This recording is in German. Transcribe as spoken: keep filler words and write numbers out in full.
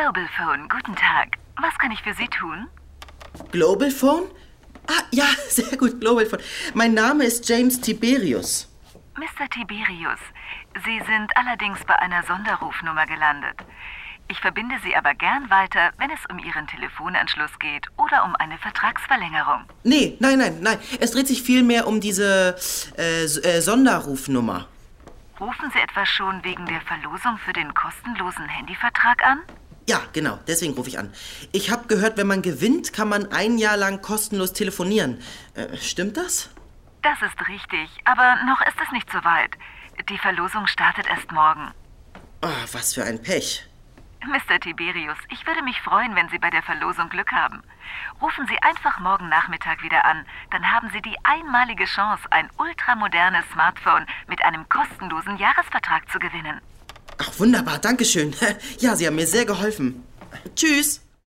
Global Phone, guten Tag. Was kann ich für Sie tun? Global Phone? Ah, ja, sehr gut, Global Phone. Mein Name ist James Tiberius. Mister Tiberius, Sie sind allerdings bei einer Sonderrufnummer gelandet. Ich verbinde Sie aber gern weiter, wenn es um Ihren Telefonanschluss geht oder um eine Vertragsverlängerung. Nee, nein, nein, nein. Es dreht sich vielmehr um diese äh, äh, Sonderrufnummer. Rufen Sie etwa schon wegen der Verlosung für den kostenlosen Handyvertrag an? Ja, genau, deswegen rufe ich an. Ich habe gehört, wenn man gewinnt, kann man ein Jahr lang kostenlos telefonieren. Äh, stimmt das? Das ist richtig, aber noch ist es nicht so weit. Die Verlosung startet erst morgen. Oh, was für ein Pech. Mister Tiberius, ich würde mich freuen, wenn Sie bei der Verlosung Glück haben. Rufen Sie einfach morgen Nachmittag wieder an. Dann haben Sie die einmalige Chance, ein ultramodernes Smartphone mit einem kostenlosen Jahresvertrag zu gewinnen. Ach, wunderbar, danke schön. Ja, Sie haben mir sehr geholfen. Tschüss.